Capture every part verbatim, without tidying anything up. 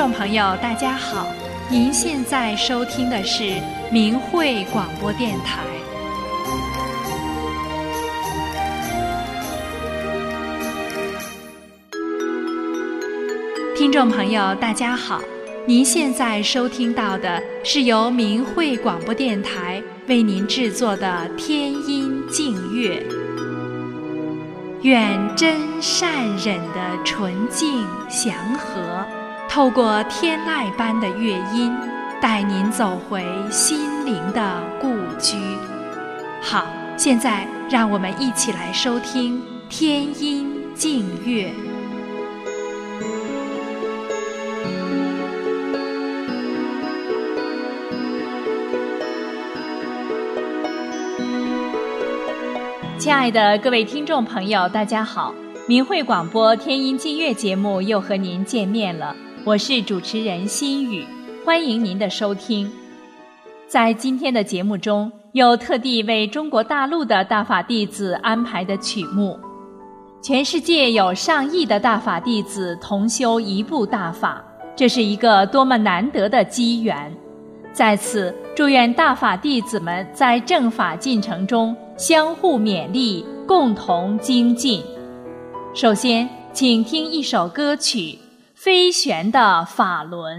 众朋友大家好，您现在收听的是明慧广播电台。听众朋友大家好，您现在收听到的是由明慧广播电台为您制作的天音净乐。愿真善忍的纯净祥和透过天籁般的乐音，带您走回心灵的故居。好，现在让我们一起来收听天音净乐。亲爱的各位听众朋友大家好，明慧广播天音净乐节目又和您见面了，我是主持人心雨，欢迎您的收听。在今天的节目中，有特地为中国大陆的大法弟子安排的曲目。全世界有上亿的大法弟子同修一部大法，这是一个多么难得的机缘。在此祝愿大法弟子们在正法进程中相互勉励，共同精进。首先请听一首歌曲《飞旋的法轮》。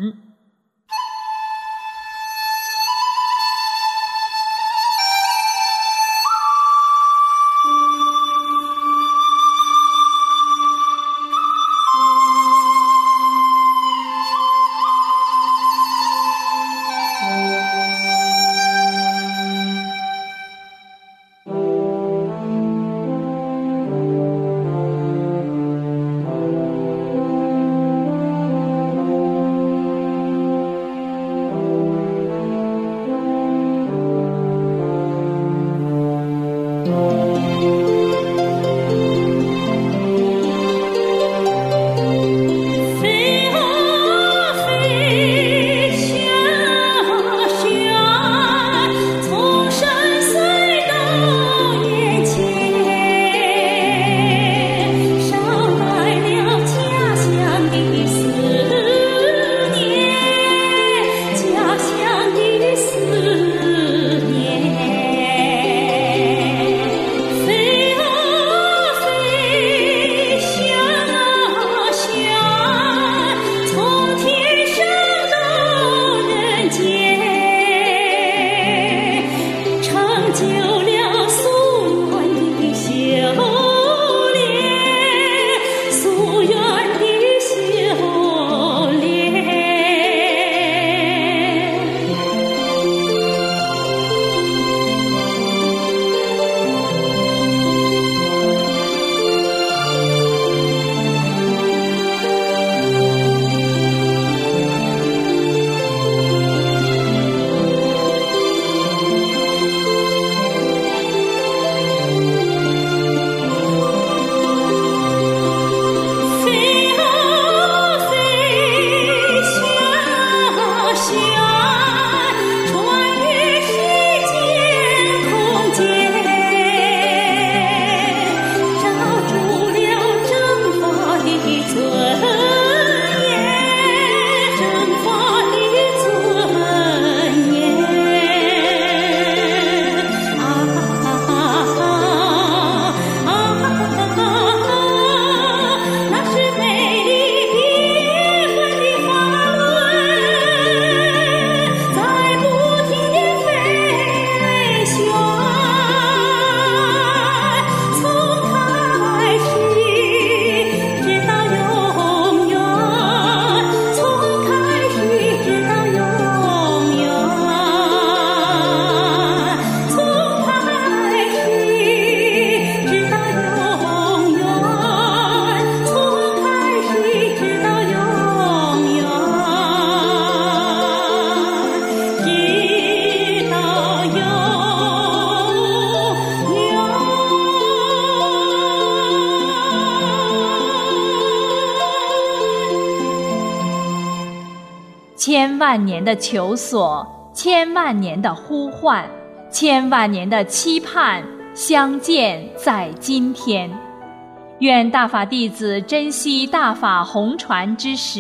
千万年的求索，千万年的呼唤，千万年的期盼，相见在今天。愿大法弟子珍惜大法红传之时，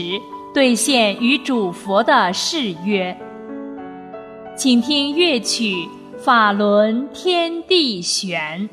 兑现与主佛的誓约。请听乐曲《法轮天地旋》。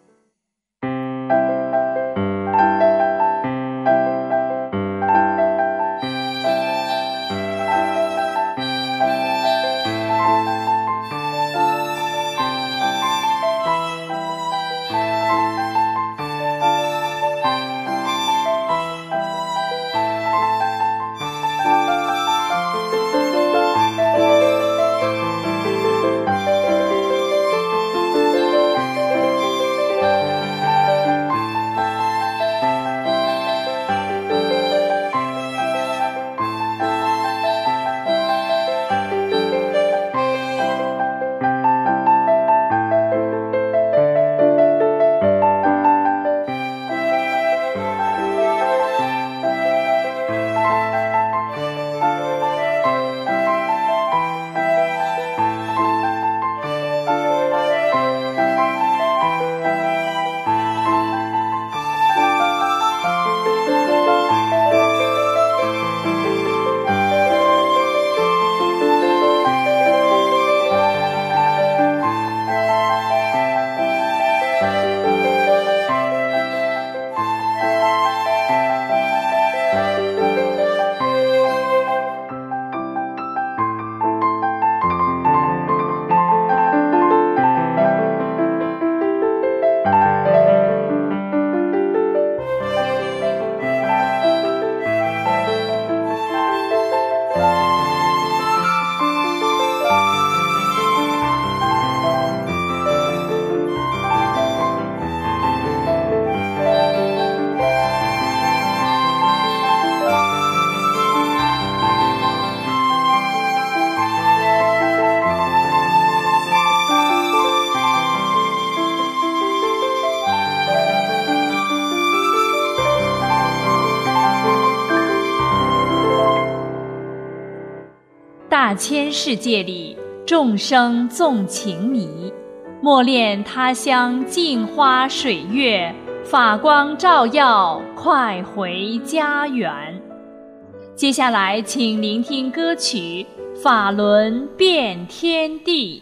大千世界里，众生纵情迷，莫恋他乡镜花水月，法光照耀，快回家园。接下来请聆听歌曲《法轮遍天地》。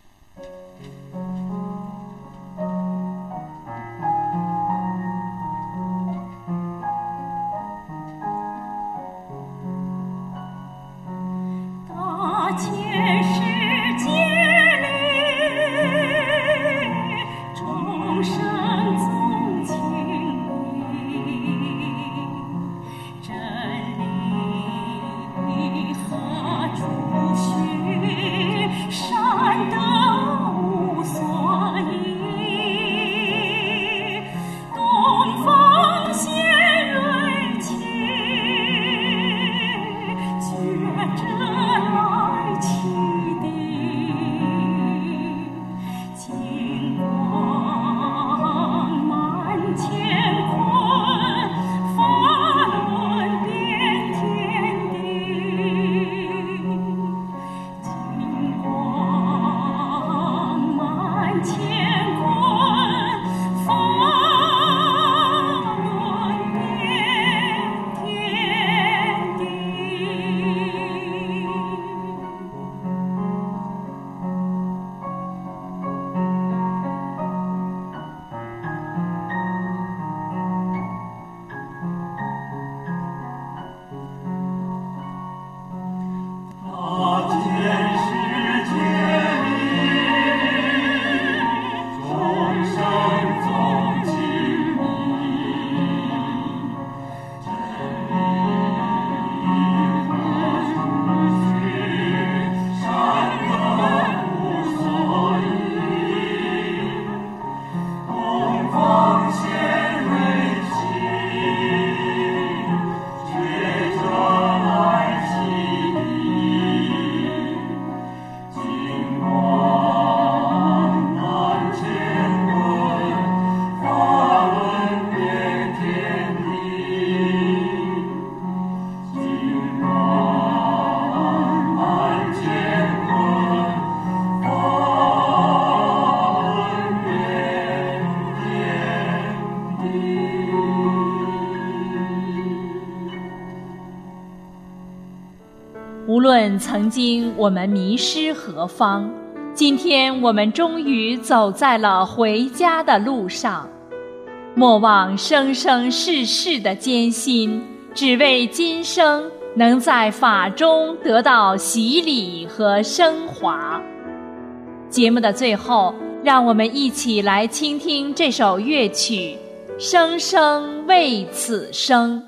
全世界里，众生纵情迷，真理和主须善德论曾经我们迷失何方，今天我们终于走在了回家的路上。莫忘生生世世的艰辛，只为今生能在法中得到洗礼和升华。节目的最后，让我们一起来倾听这首乐曲《生生为此生》。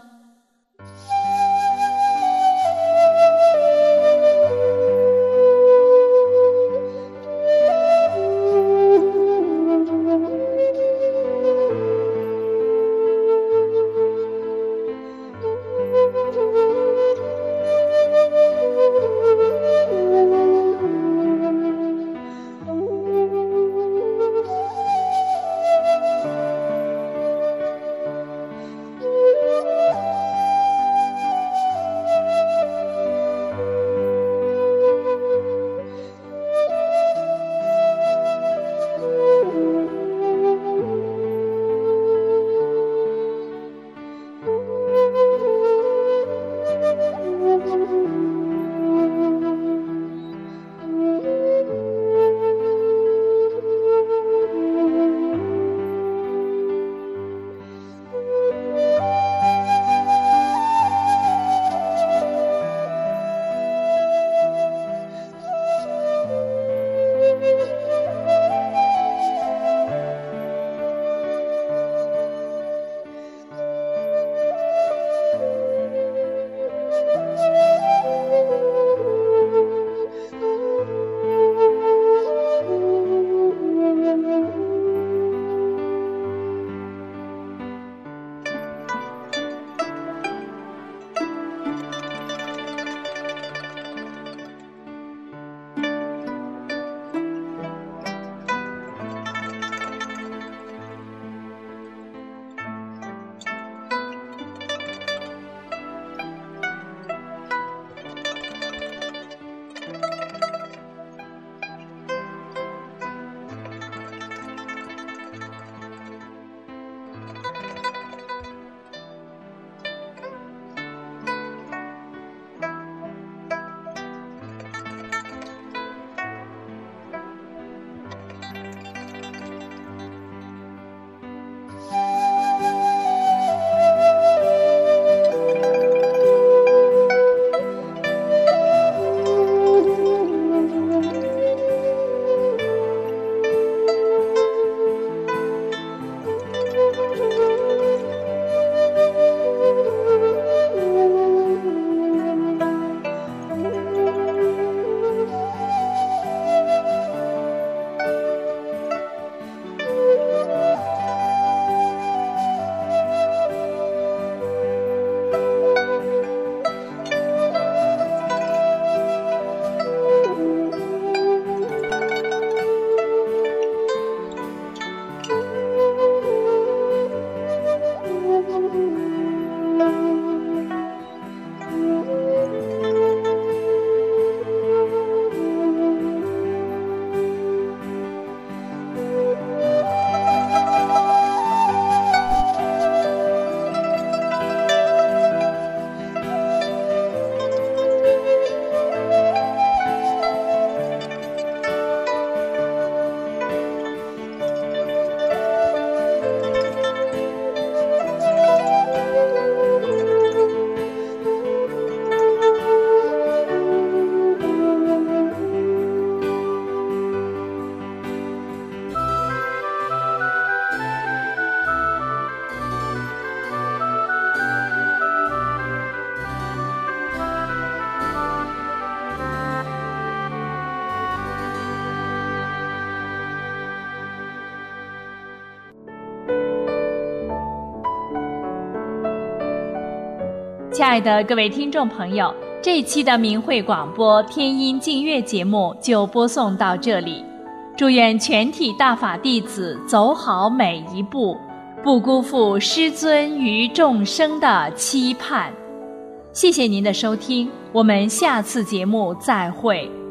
亲爱的各位听众朋友，这一期的明慧广播天音净乐节目就播送到这里。祝愿全体大法弟子走好每一步，不辜负师尊于众生的期盼。谢谢您的收听，我们下次节目再会。